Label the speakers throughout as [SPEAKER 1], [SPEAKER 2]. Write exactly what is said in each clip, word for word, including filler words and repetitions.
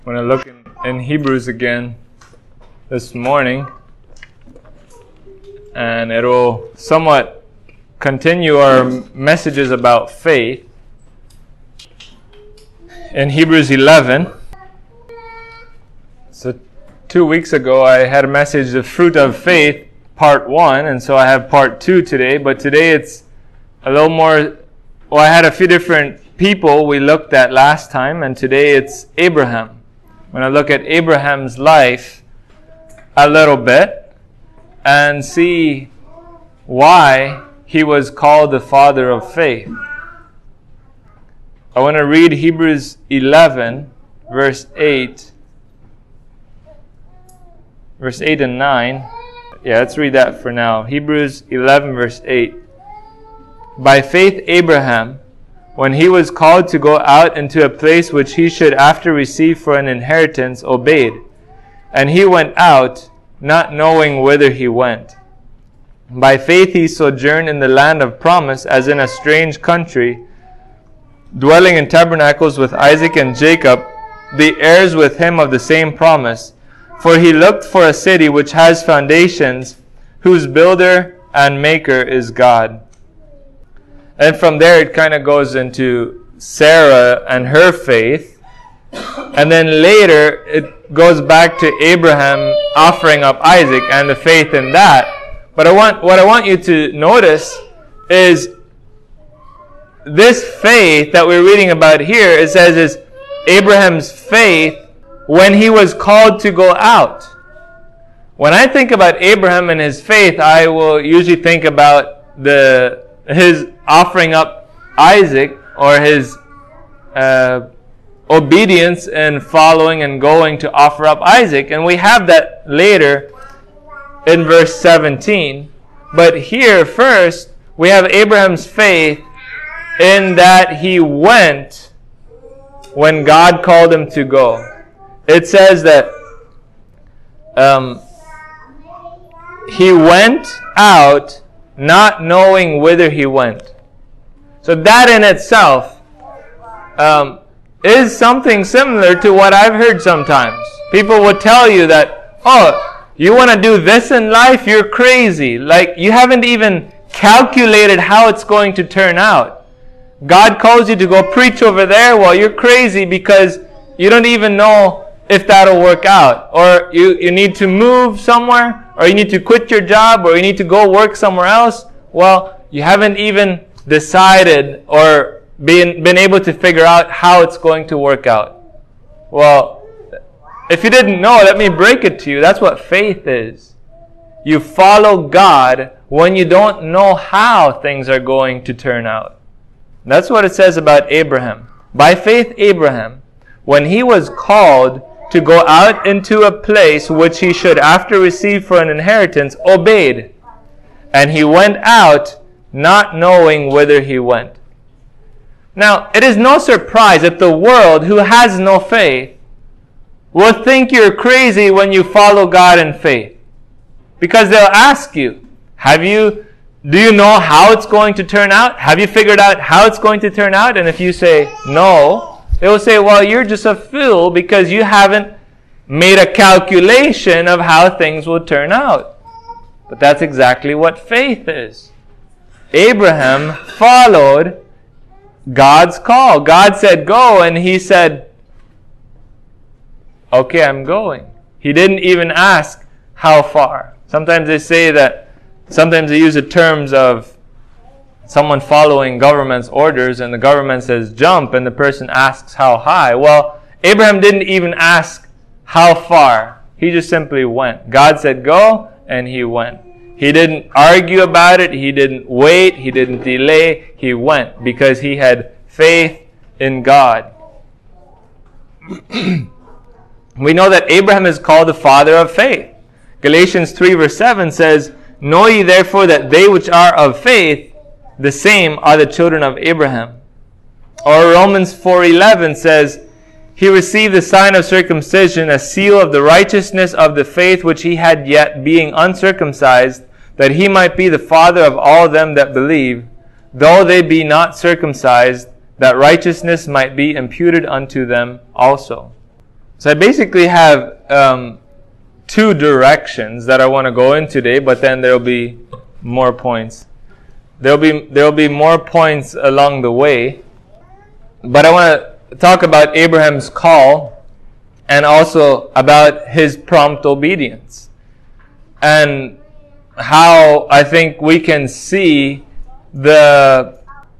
[SPEAKER 1] When I look in, in Hebrews again this morning, and it'll somewhat continue our messages about faith. In Hebrews eleven, so two weeks ago I had a message, The Fruit of Faith, part one, and so I have part two today, but today it's a little more, well, I had a few different people we looked at last time, and today it's Abraham. When I look at Abraham's life a little bit and see why he was called the father of faith. I want to read Hebrews eleven, verse eight. Verse eight and nine. Yeah, let's read that for now. Hebrews eleven, verse eight. By faith Abraham, when he was called to go out into a place which he should after receive for an inheritance, obeyed. And he went out, not knowing whither he went. By faith he sojourned in the land of promise, as in a strange country, dwelling in tabernacles with Isaac and Jacob, the heirs with him of the same promise. For he looked for a city which has foundations, whose builder and maker is God. And from there it kind of goes into Sarah and her faith. And then later it goes back to Abraham offering up Isaac and the faith in that. But I want what I want you to notice is this faith that we're reading about here. It says is Abraham's faith when he was called to go out. When I think about Abraham and his faith, I will usually think about the his offering up Isaac, or his uh, obedience and following and going to offer up Isaac. And we have that later in verse seventeen. But here first, we have Abraham's faith in that he went when God called him to go. It says that um, he went out not knowing whither he went. So that in itself um, is something similar to what I've heard sometimes. People will tell you that, oh, you want to do this in life? You're crazy. Like, you haven't even calculated how it's going to turn out. God calls you to go preach over there. Well, you're crazy because you don't even know if that'll work out. Or you, you need to move somewhere, or you need to quit your job, or you need to go work somewhere else. Well, you haven't even decided or been, been able to figure out how it's going to work out. Well, if you didn't know, let me break it to you. That's what faith is. You follow God when you don't know how things are going to turn out. That's what it says about Abraham. By faith, Abraham, when he was called to go out into a place which he should after receive for an inheritance, obeyed. And he went out not knowing whither he went. Now, it is no surprise if the world, who has no faith, will think you're crazy when you follow God in faith. Because they'll ask you, have you, do you know how it's going to turn out? Have you figured out how it's going to turn out? And if you say no, they will say, well, you're just a fool because you haven't made a calculation of how things will turn out. But that's exactly what faith is. Abraham followed God's call. God said, go, and he said, okay, I'm going. He didn't even ask how far. Sometimes they say that, sometimes they use the terms of someone following government's orders, and the government says jump, and the person asks how high. Well, Abraham didn't even ask how far. He just simply went. God said go, and he went. He didn't argue about it. He didn't wait. He didn't delay. He went because he had faith in God. We know that Abraham is called the father of faith. Galatians three verse seven says, know ye therefore that they which are of faith, the same are the children of Abraham. Or Romans four eleven says, he received the sign of circumcision, a seal of the righteousness of the faith which he had yet, being uncircumcised, that he might be the father of all them that believe, though they be not circumcised, that righteousness might be imputed unto them also. So I basically have um, two directions that I want to go in today, but then there'll be more points. There'll be there'll be more points along the way. But I want to talk about Abraham's call and also about his prompt obedience. And how I think we can see the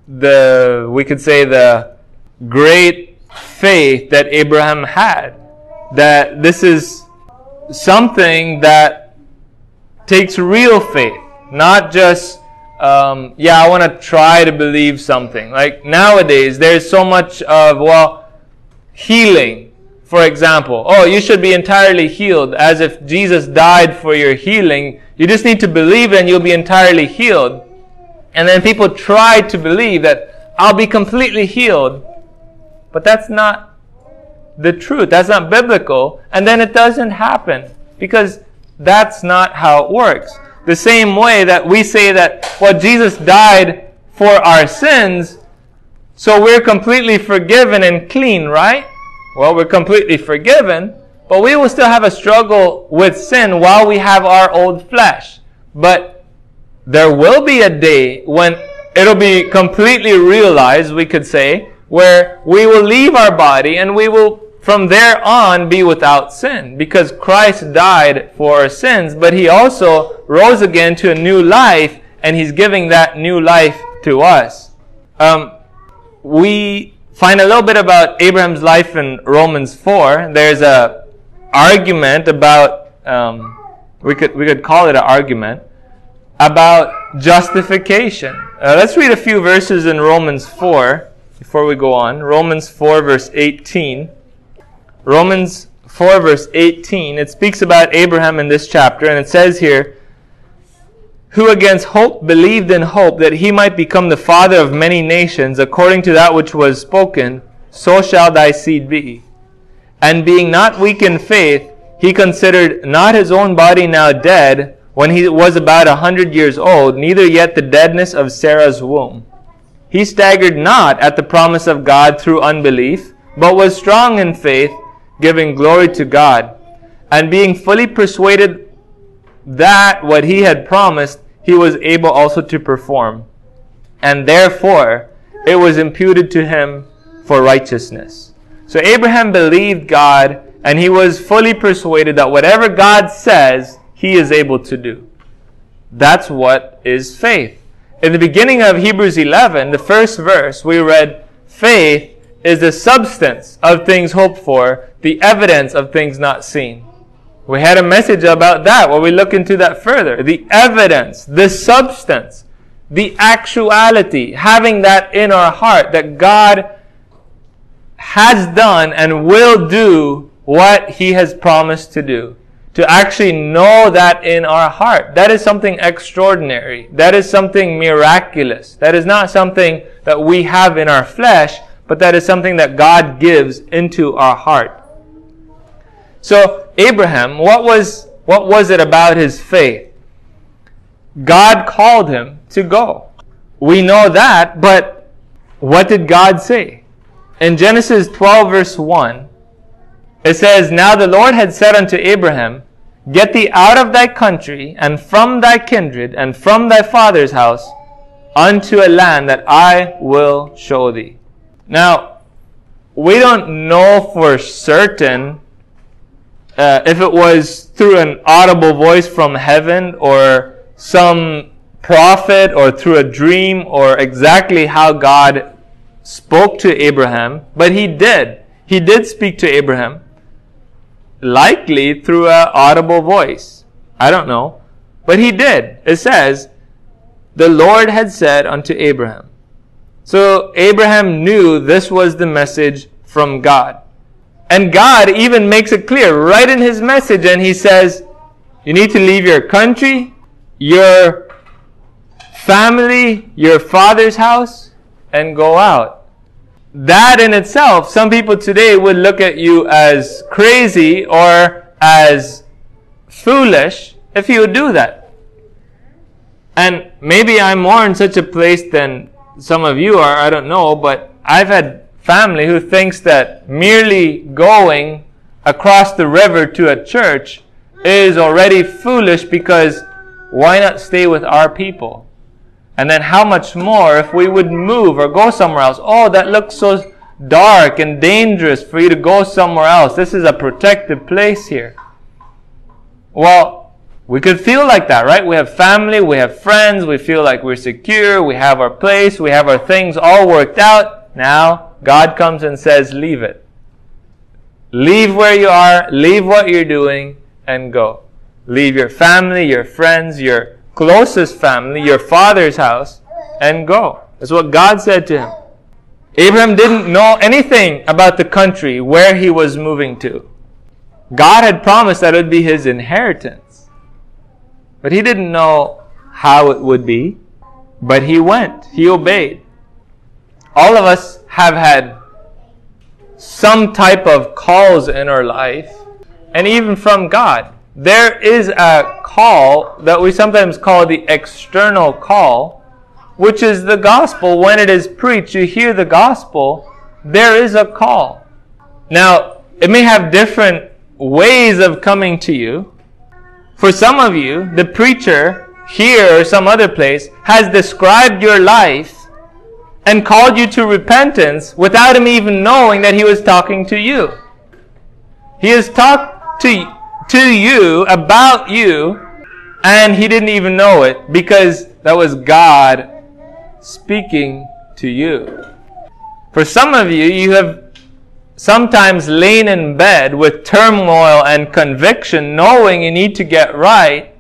[SPEAKER 1] the we could say the great faith that Abraham had. That this is something that takes real faith, not just um, yeah, I want to try to believe something. Like nowadays, there's so much of, well, healing, for example. Oh, you should be entirely healed, as if Jesus died for your healing. You just need to believe and you'll be entirely healed. And then people try to believe that I'll be completely healed. But that's not the truth. That's not biblical. And then it doesn't happen, because that's not how it works. The same way that we say that, well, Jesus died for our sins, so we're completely forgiven and clean, right? Well, we're completely forgiven, but we will still have a struggle with sin while we have our old flesh. But there will be a day when it'll be completely realized, we could say, where we will leave our body and we will from there on be without sin, because Christ died for our sins, but He also rose again to a new life, and He's giving that new life to us. Um, we find a little bit about Abraham's life in Romans four. There's a argument about, um, we could we could call it an argument, about justification. Uh, let's read a few verses in Romans four before we go on. Romans four verse eighteen. Romans four verse eighteen, it speaks about Abraham in this chapter, and it says here, who against hope believed in hope that he might become the father of many nations, according to that which was spoken, so shall thy seed be. And being not weak in faith, he considered not his own body now dead, when he was about a hundred years old, neither yet the deadness of Sarah's womb. He staggered not at the promise of God through unbelief, but was strong in faith, giving glory to God, and being fully persuaded that what he had promised, he was able also to perform. And therefore, it was imputed to him for righteousness. So Abraham believed God, and he was fully persuaded that whatever God says, he is able to do. That's what is faith. In the beginning of Hebrews eleven, the first verse, we read, faith is the substance of things hoped for, the evidence of things not seen. We had a message about that where we look into that further. The evidence, the substance, the actuality, having that in our heart that God has done and will do what He has promised to do. To actually know that in our heart. That is something extraordinary. That is something miraculous. That is not something that we have in our flesh, but that is something that God gives into our heart. So Abraham, what was what was it about his faith? God called him to go. We know that, but what did God say? In Genesis twelve verse one, it says, now the Lord had said unto Abraham, get thee out of thy country, and from thy kindred, and from thy father's house, unto a land that I will show thee. Now, we don't know for certain uh, if it was through an audible voice from heaven, or some prophet, or through a dream, or exactly how God spoke to Abraham, but He did. He did speak to Abraham. Likely through an audible voice. I don't know. But He did. It says, the Lord had said unto Abraham. So Abraham knew this was the message from God. And God even makes it clear right in His message, and He says, you need to leave your country, your family, your father's house, and go out. That in itself, some people today would look at you as crazy or as foolish if you would do that. And maybe I'm more in such a place than some of you are, I don't know, but I've had family who thinks that merely going across the river to a church is already foolish, because why not stay with our people? And then how much more if we would move or go somewhere else? Oh, that looks so dark and dangerous for you to go somewhere else. This is a protected place here. Well, we could feel like that, right? We have family, we have friends, we feel like we're secure, we have our place, we have our things all worked out. Now, God comes and says, leave it. Leave where you are, leave what you're doing, and go. Leave your family, your friends, your closest family, your father's house, and go. That's what God said to him. Abraham didn't know anything about the country where he was moving to. God had promised that it would be his inheritance. But he didn't know how it would be. But he went. He obeyed. All of us have had some type of calls in our life, and even from God. There is a call that we sometimes call the external call, which is the gospel. When it is preached, you hear the gospel, there is a call. Now, it may have different ways of coming to you. For some of you, the preacher here or some other place has described your life and called you to repentance without him even knowing that he was talking to you. He has talked to, to you about you, and he didn't even know it, because that was God speaking to you. For some of you, you have sometimes lain in bed with turmoil and conviction, knowing you need to get right,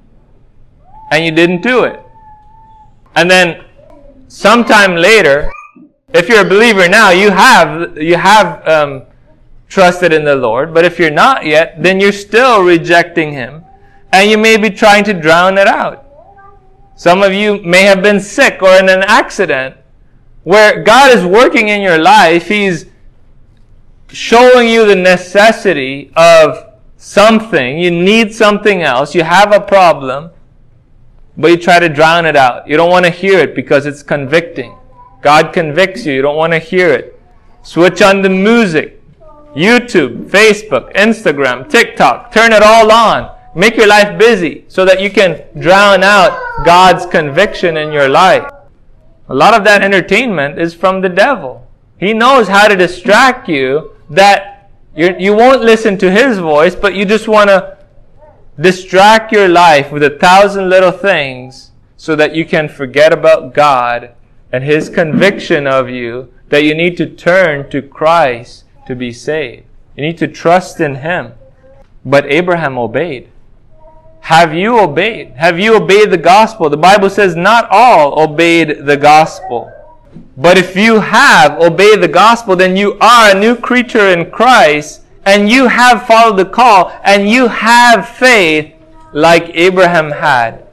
[SPEAKER 1] and you didn't do it. And then sometime later, if you're a believer now, you have you have um, trusted in the Lord. But if you're not yet, then you're still rejecting Him, and you may be trying to drown it out. Some of you may have been sick or in an accident where God is working in your life. He's showing you the necessity of something. You need something else. You have a problem, but you try to drown it out. You don't want to hear it because it's convicting. God convicts you. You don't want to hear it. Switch on the music. YouTube, Facebook, Instagram, TikTok. Turn it all on. Make your life busy so that you can drown out God's conviction in your life. A lot of that entertainment is from the devil. He knows how to distract you, that you're, you won't listen to his voice, but you just want to distract your life with a thousand little things so that you can forget about God and His conviction of you that you need to turn to Christ to be saved. You need to trust in Him. But Abraham obeyed. Have you obeyed? Have you obeyed the gospel? The Bible says not all obeyed the gospel. But if you have obeyed the gospel, then you are a new creature in Christ, and you have followed the call, and you have faith like Abraham had.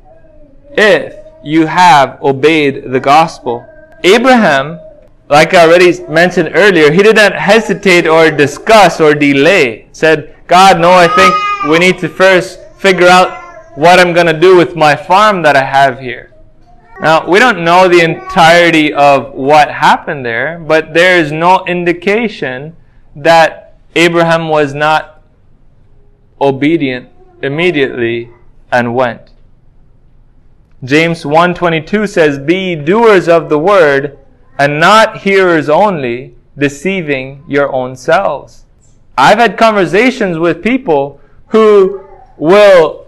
[SPEAKER 1] If you have obeyed the gospel. Abraham, like I already mentioned earlier, he did not hesitate or discuss or delay. Said, God, no, I think we need to first figure out what I'm going to do with my farm that I have here. Now, we don't know the entirety of what happened there, but there is no indication that Abraham was not obedient immediately and went. James one twenty-two says, be doers of the word and not hearers only, deceiving your own selves. I've had conversations with people who will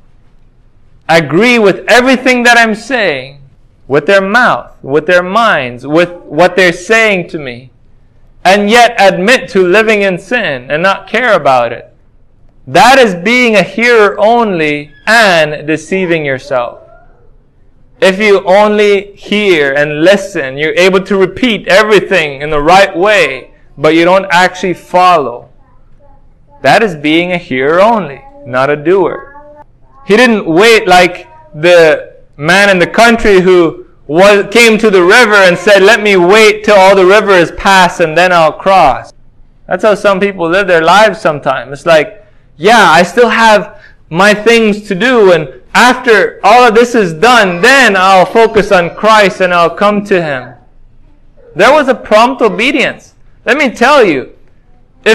[SPEAKER 1] agree with everything that I'm saying, with their mouth, with their minds, with what they're saying to me, and yet admit to living in sin and not care about it. That is being a hearer only and deceiving yourself. If you only hear and listen, you're able to repeat everything in the right way, but you don't actually follow. That is being a hearer only, not a doer. He didn't wait like the man in the country who was, came to the river and said, let me wait till all the river is passed and then I'll cross. That's how some people live their lives sometimes. It's like, yeah, I still have my things to do, and after all of this is done, then I'll focus on Christ and I'll come to Him. There was a prompt obedience. Let me tell you, if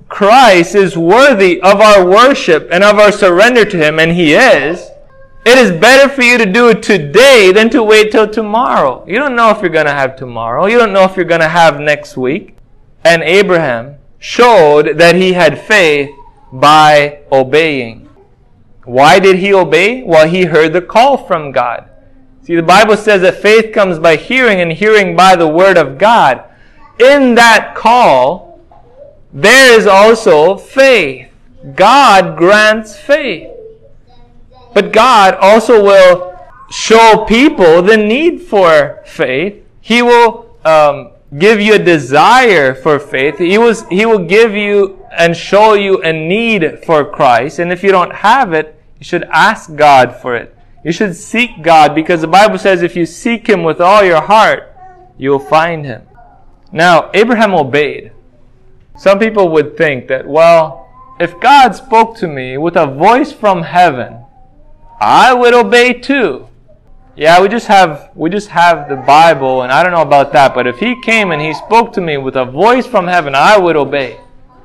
[SPEAKER 1] Christ is worthy of our worship and of our surrender to Him, and He is, it is better for you to do it today than to wait till tomorrow. You don't know if you're going to have tomorrow. You don't know if you're going to have next week. And Abraham showed that he had faith by obeying. Why did he obey? Well, he heard the call from God. See, the Bible says that faith comes by hearing, and hearing by the Word of God. In that call, there is also faith. God grants faith. But God also will show people the need for faith. He will um, give you a desire for faith. He, was, he will give you and show you a need for Christ. And if you don't have it, you should ask God for it. You should seek God, because the Bible says if you seek Him with all your heart, you will find Him. Now, Abraham obeyed. Some people would think that, well, if God spoke to me with a voice from heaven, I would obey too. Yeah, we just have we just have the Bible, and I don't know about that, but if He came and He spoke to me with a voice from heaven, I would obey.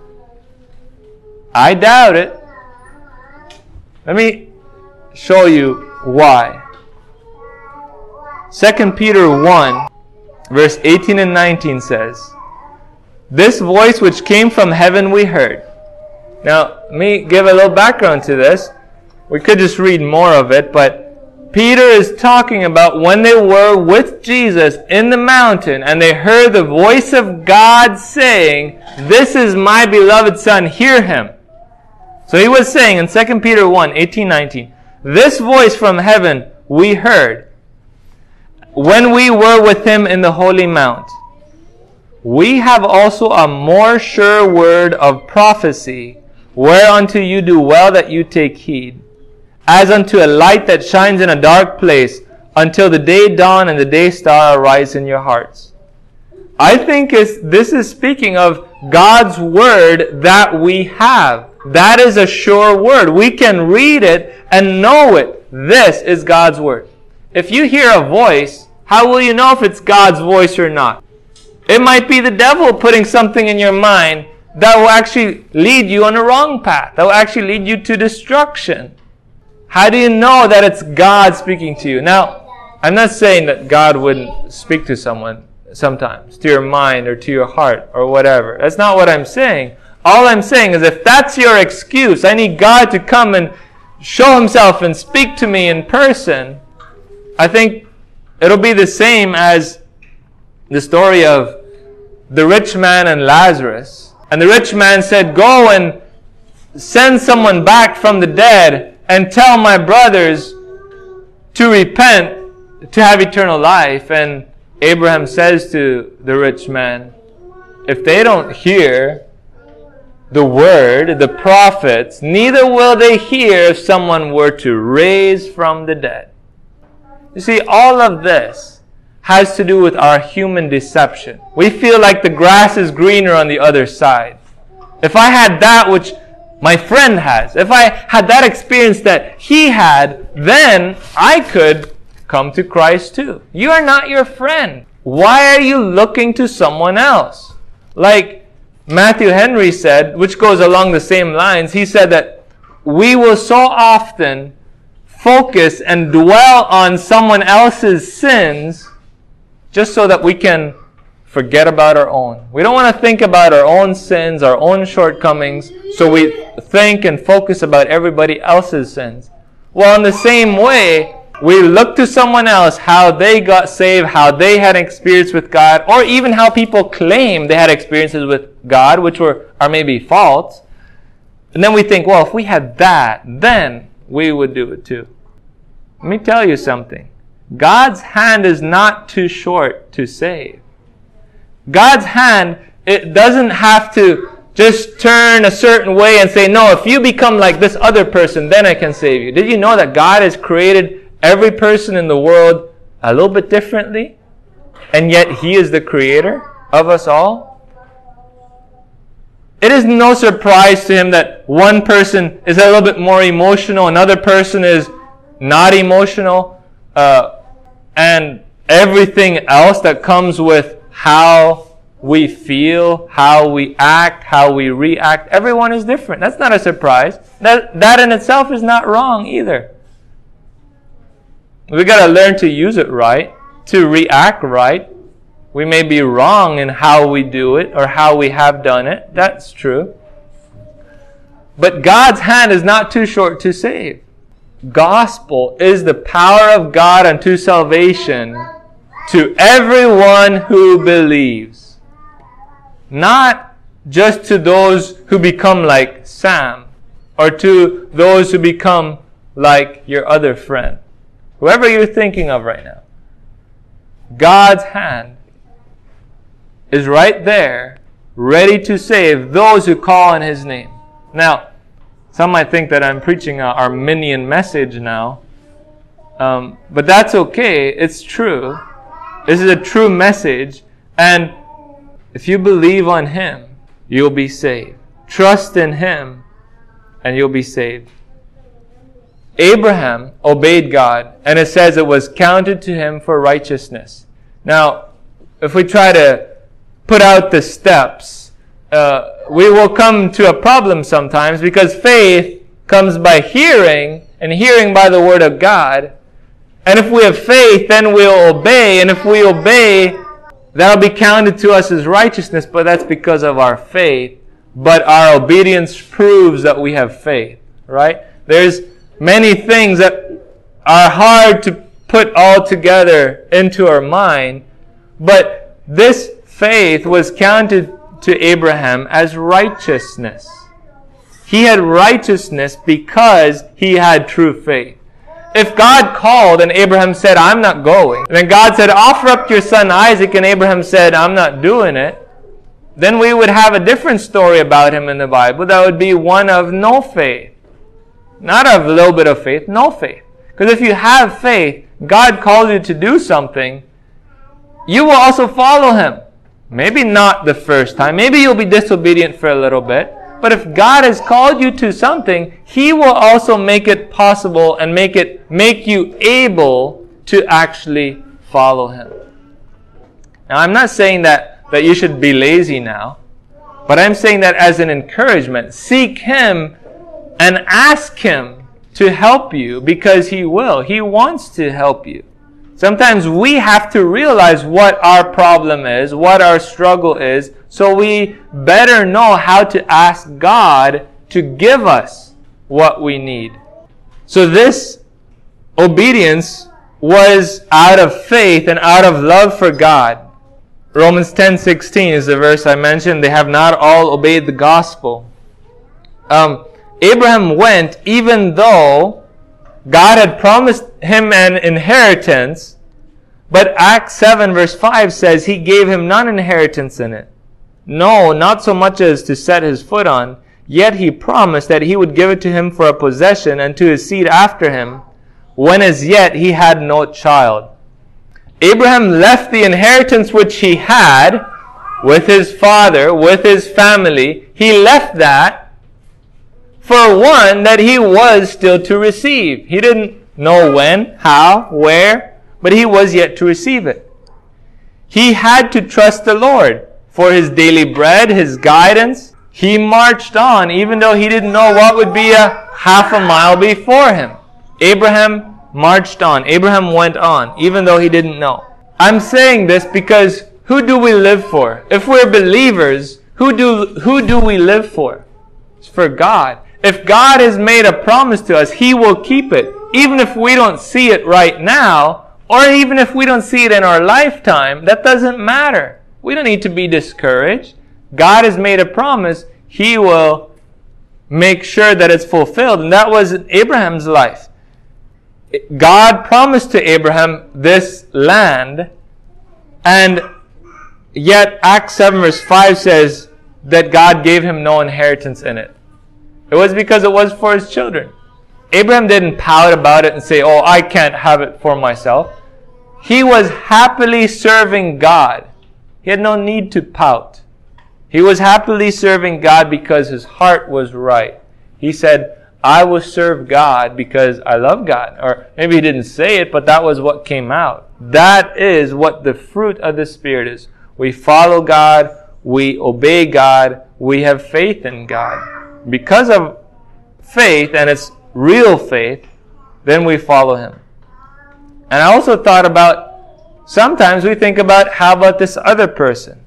[SPEAKER 1] I doubt it. Let me show you why. Second Peter one, verse eighteen and nineteen says, "This voice which came from heaven we heard." Now, let me give a little background to this. We could just read more of it, but Peter is talking about when they were with Jesus in the mountain and they heard the voice of God saying, "This is my beloved Son, hear Him." So he was saying in Second Peter one, eighteen, nineteen, "This voice from heaven we heard when we were with Him in the holy mount. We have also a more sure word of prophecy, whereunto you do well that you take heed, as unto a light that shines in a dark place, until the day dawn and the day star arise in your hearts." I think it's, this is speaking of God's word that we have. That is a sure word. We can read it and know it. This is God's word. If you hear a voice, how will you know if it's God's voice or not? It might be the devil putting something in your mind that will actually lead you on the wrong path. That will actually lead you to destruction. How do you know that it's God speaking to you? Now, I'm not saying that God wouldn't speak to someone sometimes, to your mind or to your heart or whatever. That's not what I'm saying. All I'm saying is if that's your excuse, I need God to come and show Himself and speak to me in person, I think it'll be the same as the story of the rich man and Lazarus. And the rich man said, "Go and send someone back from the dead and tell my brothers to repent, to have eternal life." And Abraham says to the rich man, if they don't hear the word, the prophets, neither will they hear if someone were to raise from the dead. You see, all of this has to do with our human deception. We feel like the grass is greener on the other side. If I had that which my friend has, if I had that experience that he had, then I could come to Christ too. You are not your friend. Why are you looking to someone else? Like Matthew Henry said, which goes along the same lines, he said that we will so often focus and dwell on someone else's sins just so that we can forget about our own. We don't want to think about our own sins, our own shortcomings, so we think and focus about everybody else's sins. Well, in the same way, we look to someone else, how they got saved, how they had experience with God, or even how people claim they had experiences with God, which were are maybe false. And then we think, well, if we had that, then we would do it too. Let me tell you something. God's hand is not too short to save. God's hand, it doesn't have to just turn a certain way and say, no, if you become like this other person, then I can save you. Did you know that God has created every person in the world a little bit differently? And yet He is the creator of us all? It is no surprise to Him that one person is a little bit more emotional, another person is not emotional, uh, and everything else that comes with how we feel, how we act, how we react. Everyone is different. That's not a surprise. That, that in itself is not wrong either. We got to learn to use it right, to react right. We may be wrong in how we do it or how we have done it. That's true. But God's hand is not too short to save. Gospel is the power of God unto salvation to everyone who believes. Not just to those who become like Sam, or to those who become like your other friend. Whoever you're thinking of right now. God's hand is right there, ready to save those who call on His name. Now, some might think that I'm preaching an Arminian message now. Um, but that's okay. It's true. This is a true message. And if you believe on Him, you'll be saved. Trust in Him, and you'll be saved. Abraham obeyed God, and it says it was counted to him for righteousness. Now, if we try to put out the steps, uh, we will come to a problem sometimes, because faith comes by hearing, and hearing by the Word of God. And if we have faith, then we'll obey. And if we obey, that'll be counted to us as righteousness, but that's because of our faith. But our obedience proves that we have faith, right? There's many things that are hard to put all together into our mind, but this faith was counted to Abraham as righteousness. He had righteousness because he had true faith. If God called and Abraham said, I'm not going, and then God said, offer up your son Isaac, and Abraham said, I'm not doing it, then we would have a different story about him in the Bible. That would be one of no faith. Not of a little bit of faith, no faith. Because if you have faith, God calls you to do something, you will also follow Him. Maybe not the first time. Maybe you'll be disobedient for a little bit. But if God has called you to something, He will also make it possible and make it make you able to actually follow Him. Now, I'm not saying that, that you should be lazy now, but I'm saying that as an encouragement. Seek Him and ask Him to help you, because He will. He wants to help you. Sometimes we have to realize what our problem is, what our struggle is, so we better know how to ask God to give us what we need. So this obedience was out of faith and out of love for God. Romans ten sixteen is the verse I mentioned. They have not all obeyed the gospel. Um, Abraham went even though God had promised him an inheritance, but Acts seven verse five says He gave him none inheritance in it. No, not so much as to set his foot on, yet He promised that He would give it to him for a possession and to his seed after him, when as yet he had no child. Abraham left the inheritance which he had with his father, with his family. He left that for one that he was still to receive. He didn't know when, how, where, but he was yet to receive it. He had to trust the Lord for his daily bread, his guidance. He marched on even though he didn't know what would be a half a mile before him. Abraham marched on. Abraham went on even though he didn't know. I'm saying this because who do we live for? If we're believers, who do, who do we live for? It's for God. If God has made a promise to us, He will keep it. Even if we don't see it right now, or even if we don't see it in our lifetime, that doesn't matter. We don't need to be discouraged. God has made a promise. He will make sure that it's fulfilled. And that was Abraham's life. God promised to Abraham this land, and yet Acts seven verse five says that God gave him no inheritance in it. It was because it was for his children. Abraham didn't pout about it and say, oh, I can't have it for myself. He was happily serving God. He had no need to pout. He was happily serving God because his heart was right. He said, I will serve God because I love God. Or maybe he didn't say it, but that was what came out. That is what the fruit of the Spirit is. We follow God. We obey God. We have faith in God. Because of faith, and it's real faith, then we follow Him. And I also thought about, sometimes we think about, how about this other person?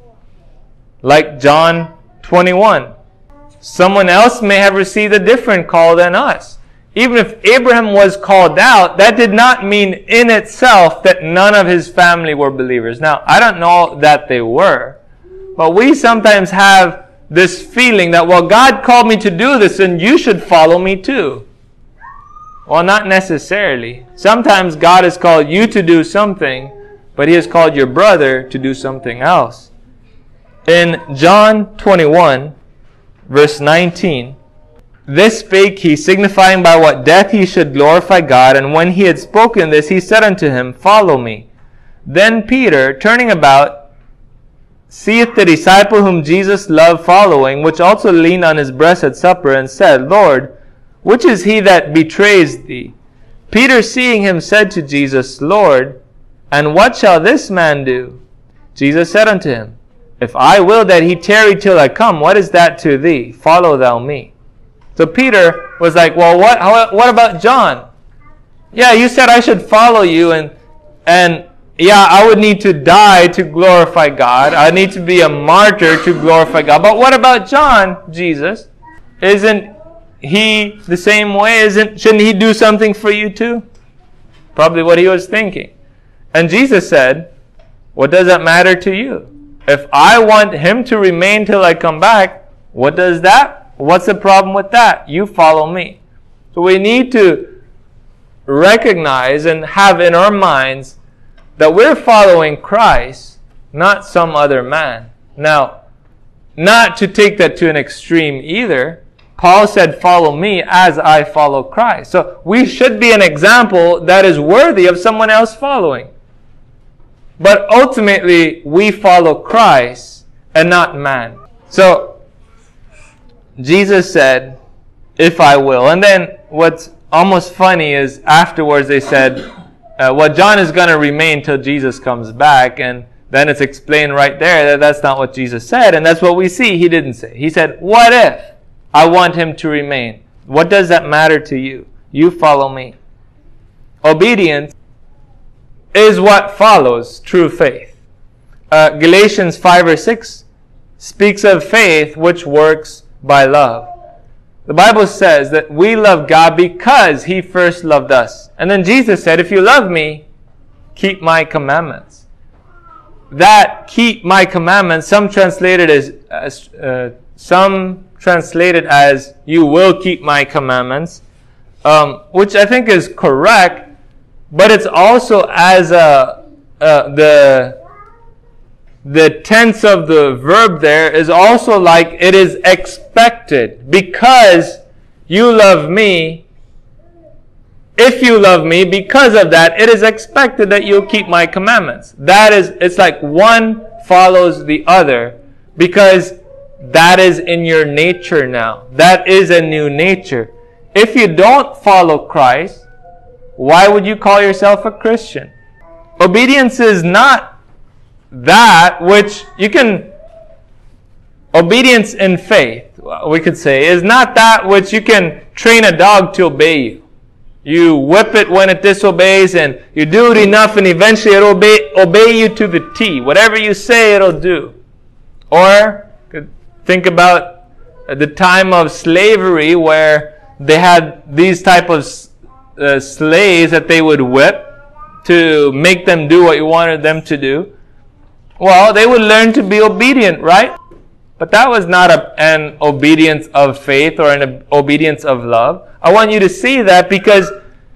[SPEAKER 1] Like John twenty-one. Someone else may have received a different call than us. Even if Abraham was called out, that did not mean in itself that none of his family were believers. Now, I don't know that they were, but we sometimes have this feeling that, well, God called me to do this and you should follow me too. Well, not necessarily. Sometimes God has called you to do something, but He has called your brother to do something else. In John twenty-one, verse nineteen, this spake he, signifying by what death he should glorify God. And when he had spoken this, he said unto him, Follow me. Then Peter, turning about, seeth the disciple whom Jesus loved following, which also leaned on his breast at supper, and said, Lord, which is he that betrays thee? Peter, seeing him, said to Jesus, Lord, and what shall this man do? Jesus said unto him, If I will that he tarry till I come, what is that to thee? Follow thou me. So Peter was like, well, what how, what about John? Yeah, you said I should follow you, and and yeah, I would need to die to glorify God. I need to be a martyr to glorify God. But what about John, Jesus? Isn't he the same way? Isn't shouldn't he do something for you too? Probably what he was thinking. And Jesus said, what does that matter to you? If I want him to remain till I come back, what does that? What's the problem with that? You follow me. So we need to recognize and have in our minds that we're following Christ, not some other man. Now, not to take that to an extreme either. Paul said, follow me as I follow Christ. So we should be an example that is worthy of someone else following. But ultimately, we follow Christ and not man. So, Jesus said, if I will. And then what's almost funny is afterwards they said, uh, well, John is going to remain till Jesus comes back. And then it's explained right there that that's not what Jesus said. And that's what we see he didn't say. He said, what if I want him to remain? What does that matter to you? You follow me. Obedience is what follows true faith. Uh, Galatians five or six speaks of faith which works by love. The Bible says that we love God because He first loved us. And then Jesus said, if you love me, keep my commandments. That keep my commandments, some translated as, as uh, some translated as you will keep my commandments, um, which I think is correct, but it's also as a, uh, the The tense of the verb there is also like it is expected. Because you love me, if you love me, because of that, it is expected that you'll keep my commandments. That is, it's like one follows the other because that is in your nature now. That is a new nature. If you don't follow Christ, why would you call yourself a Christian? Obedience is not that which you can, obedience in faith, we could say, is not that which you can train a dog to obey you. You whip it when it disobeys and you do it enough and eventually it'll obey, obey you to the T. Whatever you say, it'll do. Or think about the time of slavery where they had these type of uh, slaves that they would whip to make them do what you wanted them to do. Well, they would learn to be obedient, right? But that was not a, an obedience of faith or an obedience of love. I want you to see that because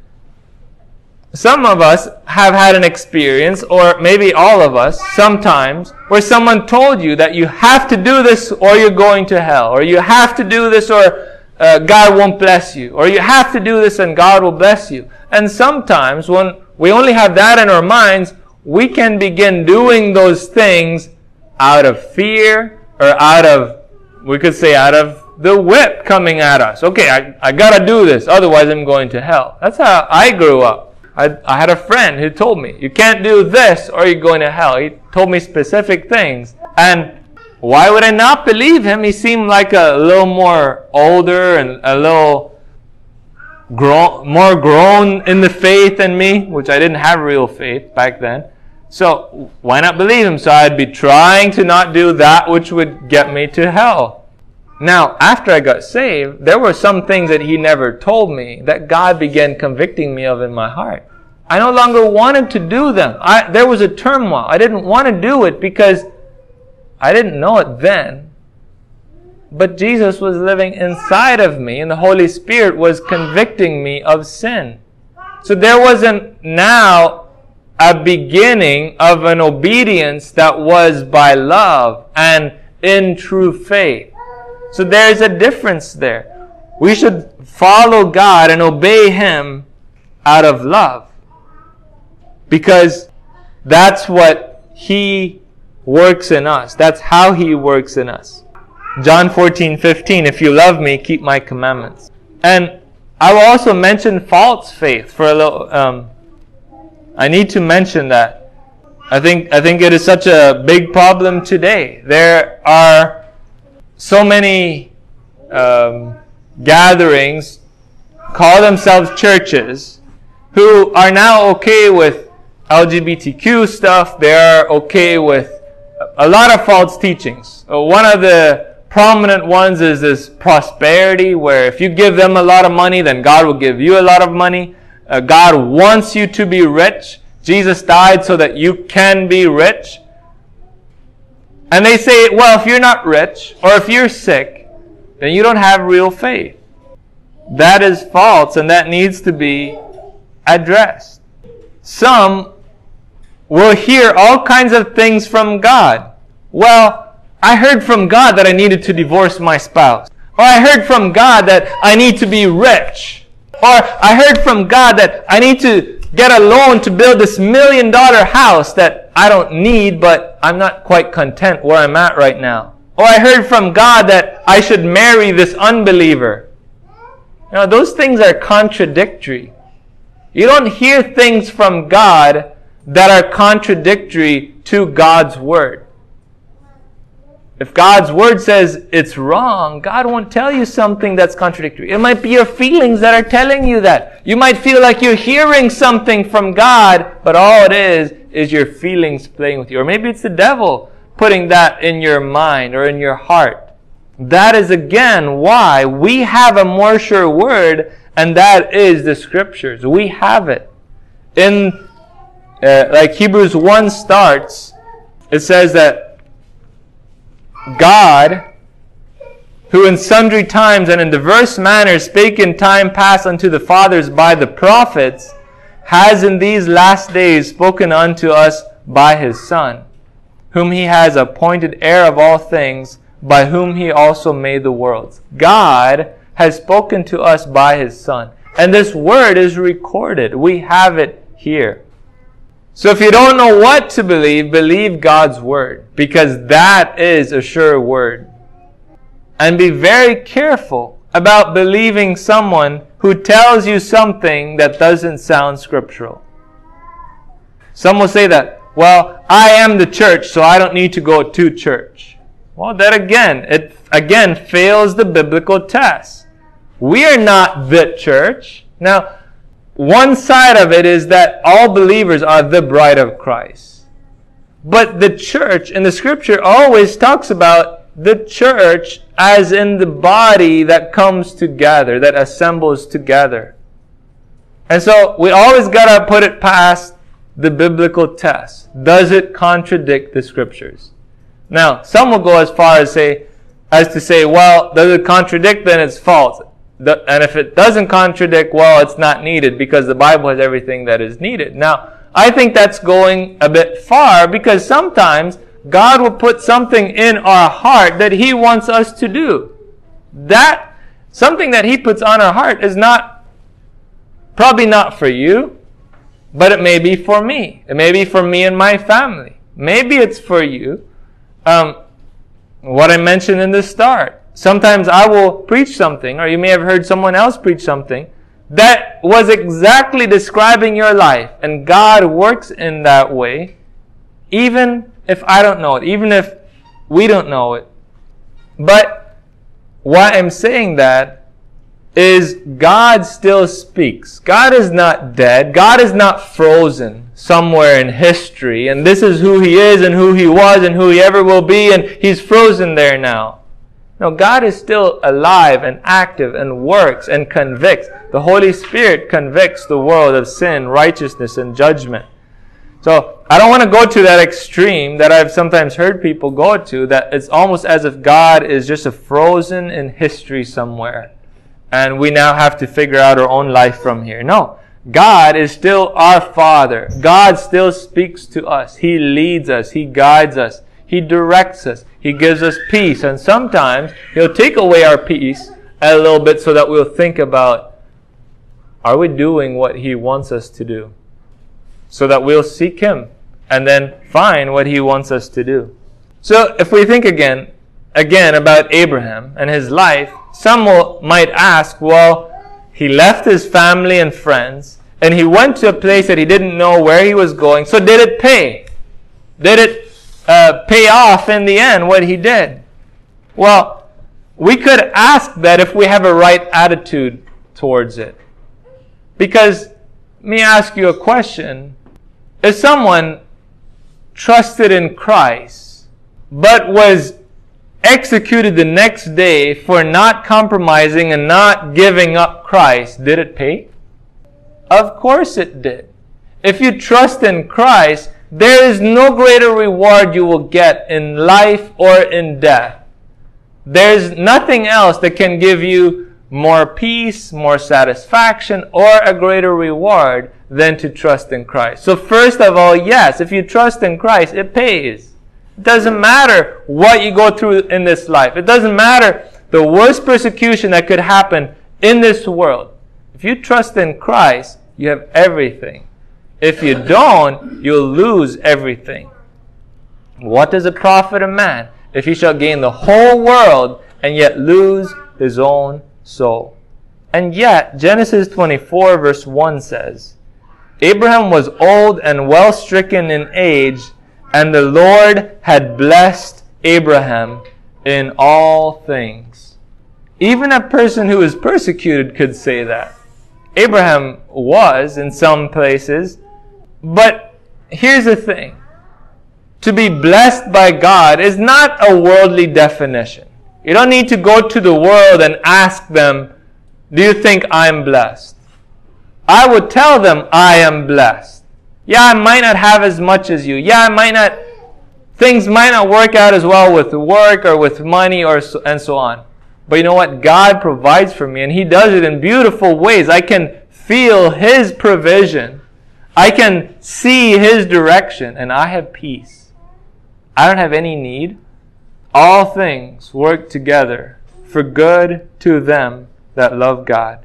[SPEAKER 1] some of us have had an experience, or maybe all of us, sometimes, where someone told you that you have to do this or you're going to hell, or you have to do this or uh, God won't bless you, or you have to do this and God will bless you. And sometimes when we only have that in our minds, we can begin doing those things out of fear or out of, we could say, out of the whip coming at us. Okay, I, I gotta do this, otherwise I'm going to hell. That's how I grew up. I, I had a friend who told me, you can't do this or you're going to hell. He told me specific things. And why would I not believe him? He seemed like a little more older and a little grown, more grown in the faith than me, which I didn't have real faith back then. So why not believe him? So I'd be trying to not do that which would get me to hell. Now, after I got saved, there were some things that he never told me that God began convicting me of in my heart. I no longer wanted to do them. I, there was a turmoil. I didn't want to do it because I didn't know it then. But Jesus was living inside of me, and the Holy Spirit was convicting me of sin. So there wasn't now a beginning of an obedience that was by love and in true faith. So there's a difference there. We should follow God and obey Him out of love, because that's what He works in us. That's how He works in us. John fourteen fifteen, if you love me, keep my commandments. And I will also mention false faith for a little. Um, I need to mention that. I think I think it is such a big problem today. There are so many um, gatherings, call themselves churches, who are now okay with L G B T Q stuff. They are okay with a lot of false teachings. Uh, one of the prominent ones is this prosperity, where if you give them a lot of money, then God will give you a lot of money. Uh, God wants you to be rich. Jesus died so that you can be rich. And they say, well, if you're not rich or if you're sick, then you don't have real faith. That is false, and that needs to be addressed. Some will hear all kinds of things from God. Well, I heard from God that I needed to divorce my spouse. Or I heard from God that I need to be rich. Or I heard from God that I need to get a loan to build this million dollar house that I don't need, but I'm not quite content where I'm at right now. Or I heard from God that I should marry this unbeliever. Now, those things are contradictory. You don't hear things from God that are contradictory to God's Word. If God's Word says it's wrong, God won't tell you something that's contradictory. It might be your feelings that are telling you that. You might feel like you're hearing something from God, but all it is is your feelings playing with you. Or maybe it's the devil putting that in your mind or in your heart. That is again why we have a more sure word, and that is the Scriptures. We have it. In uh, like Hebrews one starts, it says that God, who in sundry times and in diverse manners spake in time past unto the fathers by the prophets, has in these last days spoken unto us by His Son, whom He has appointed heir of all things, by whom He also made the worlds. God has spoken to us by His Son. And this word is recorded. We have it here. So if you don't know what to believe, believe God's Word, because that is a sure word. And be very careful about believing someone who tells you something that doesn't sound scriptural. Some will say that, well, I am the church, so I don't need to go to church. Well, that again, it again fails the biblical test. We are not the church. Now, one side of it is that all believers are the bride of Christ. But the church in the Scripture always talks about the church as in the body that comes together, that assembles together. And so we always got to put it past the biblical test. Does it contradict the Scriptures? Now, some will go as far as say, as to say, well, does it contradict? Then it's false. The, and if it doesn't contradict, well, it's not needed because the Bible has everything that is needed. Now, I think that's going a bit far, because sometimes God will put something in our heart that He wants us to do. That, something that He puts on our heart is not, probably not for you, but it may be for me. It may be for me and my family. Maybe it's for you. Um, what I mentioned in the start. Sometimes I will preach something, or you may have heard someone else preach something, that was exactly describing your life. And God works in that way, even if I don't know it, even if we don't know it. But why I'm saying that is God still speaks. God is not dead. God is not frozen somewhere in history, and this is who He is and who He was and who He ever will be, and He's frozen there now. No, God is still alive and active and works and convicts. The Holy Spirit convicts the world of sin, righteousness, and judgment. So I don't want to go to that extreme that I've sometimes heard people go to, that it's almost as if God is just a frozen in history somewhere, and we now have to figure out our own life from here. No, God is still our Father. God still speaks to us. He leads us. He guides us. He directs us. He gives us peace. And sometimes He'll take away our peace a little bit so that we'll think about, are we doing what He wants us to do? So that we'll seek Him and then find what He wants us to do. So if we think again, again about Abraham and his life, some will, might ask, well, he left his family and friends and he went to a place that he didn't know where he was going. So did it pay? Did it Uh, pay off in the end what he did? Well, we could ask that if we have a right attitude towards it. Because, let me ask you a question. If someone trusted in Christ, but was executed the next day for not compromising and not giving up Christ, did it pay? Of course it did. If you trust in Christ, there is no greater reward you will get in life or in death. There's nothing else that can give you more peace, more satisfaction, or a greater reward than to trust in Christ. So first of all, yes, if you trust in Christ, it pays. It doesn't matter what you go through in this life. It doesn't matter the worst persecution that could happen in this world. If you trust in Christ, you have everything. If you don't, you'll lose everything. What does it profit a man if he shall gain the whole world and yet lose his own soul? And yet, Genesis twenty-four verse one says, Abraham was old and well stricken in age, and the Lord had blessed Abraham in all things. Even a person who is persecuted could say that. Abraham was in some places. But here's the thing. To be blessed by God is not a worldly definition. You don't need to go to the world and ask them, do you think I'm blessed? I would tell them I am blessed. Yeah, I might not have as much as you. Yeah, I might not, things might not work out as well with work or with money or so, and so on. But you know what? God provides for me, and He does it in beautiful ways. I can feel His provision. I can see His direction, and I have peace. I don't have any need. All things work together for good to them that love God.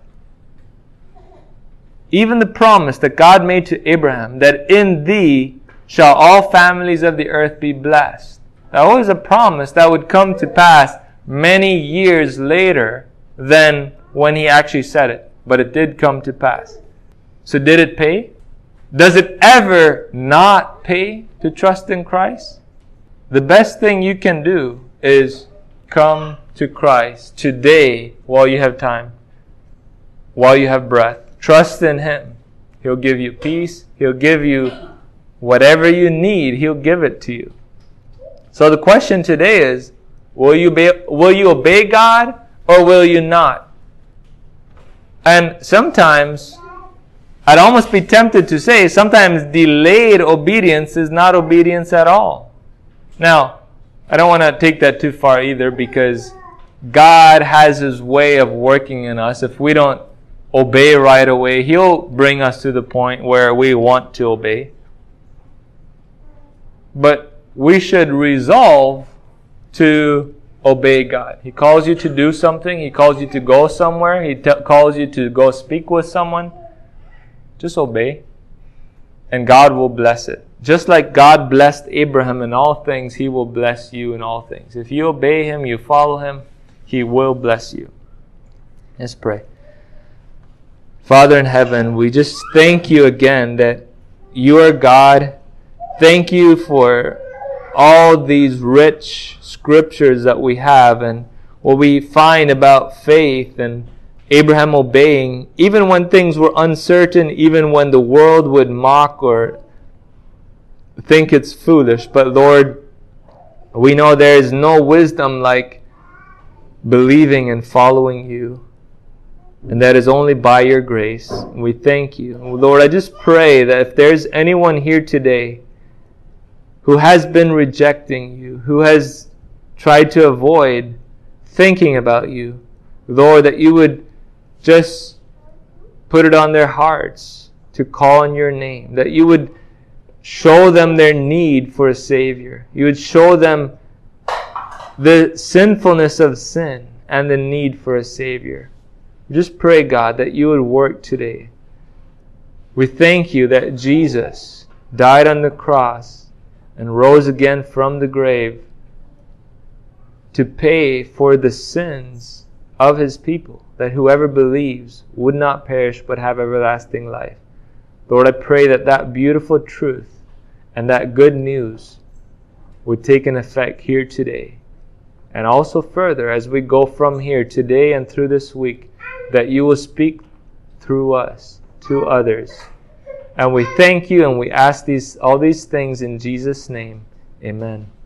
[SPEAKER 1] Even the promise that God made to Abraham, that in thee shall all families of the earth be blessed. That was a promise that would come to pass many years later than when he actually said it. But it did come to pass. So did it pay? Does it ever not pay to trust in Christ? The best thing you can do is come to Christ today while you have time, while you have breath. Trust in Him. He'll give you peace. He'll give you whatever you need. He'll give it to you. So the question today is, will you be, will you obey God or will you not? And sometimes, I'd almost be tempted to say, sometimes delayed obedience is not obedience at all. Now, I don't want to take that too far either, because God has His way of working in us. If we don't obey right away, He'll bring us to the point where we want to obey. But we should resolve to obey God. He calls you to do something. He calls you to go somewhere. He t- calls you to go speak with someone. Just obey, and God will bless it. Just like God blessed Abraham in all things, He will bless you in all things. If you obey Him, you follow Him, He will bless you. Let's pray. Father in heaven, we just thank you again that you are God. Thank you for all these rich scriptures that we have and what we find about faith and Abraham obeying, even when things were uncertain, even when the world would mock or think it's foolish. But Lord, we know there is no wisdom like believing and following you. And that is only by your grace. We thank you. Lord, I just pray that if there's anyone here today who has been rejecting you, who has tried to avoid thinking about you, Lord, that you would just put it on their hearts to call on your name, that you would show them their need for a Savior. You would show them the sinfulness of sin and the need for a Savior. Just pray, God, that you would work today. We thank you that Jesus died on the cross and rose again from the grave to pay for the sins of his people, that whoever believes would not perish but have everlasting life. Lord, I pray that that beautiful truth and that good news would take an effect here today. And also further, as we go from here today and through this week, that you will speak through us to others. And we thank you and we ask these all these things in Jesus' name. Amen.